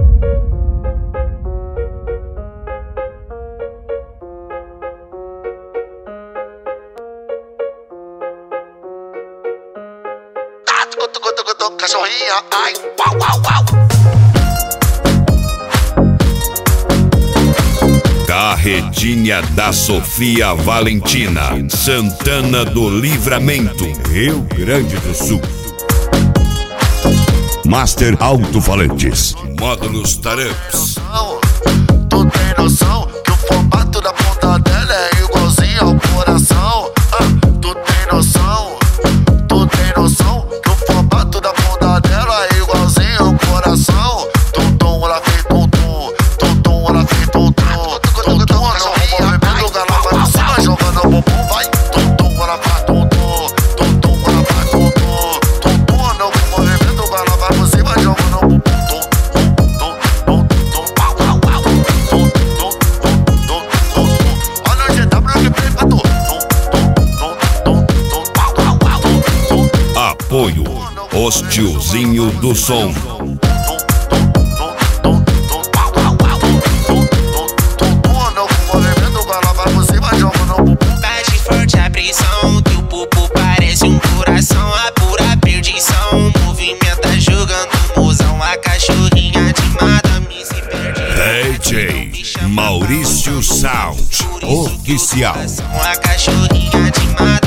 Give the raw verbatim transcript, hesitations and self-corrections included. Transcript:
Cachorrinha, ai, uau, uau, uau. Carretinha da Sofia Valentina, Santana do Livramento, Rio Grande do Sul. Master Alto-Falantes, Módulos Taramps. Tu tem noção que o formato da ponta dela é igualzinho ao coração? Ah, tu tem noção, tu tem noção que o formato da ponta dela é igualzinho ao coração? Tum tum, ela fez tum tum, tum tum, ela fez tum tum, tum tum, no movimento ela vai pra cima jogando o bumbum, vai. Tum tum, ela faz tum tum, tum tum, ela faz tum tum, tum tum, no movimento ela vai pra cima jogando o bumbum. Apoio, os tiozinho do som. Bate forte a pressão, teu pupu parece um coração. A pura perdição, movimenta jogando mozão. A cachorrinha de madame se perde. D J Maurício Sound Oficial. A cachorrinha de madame.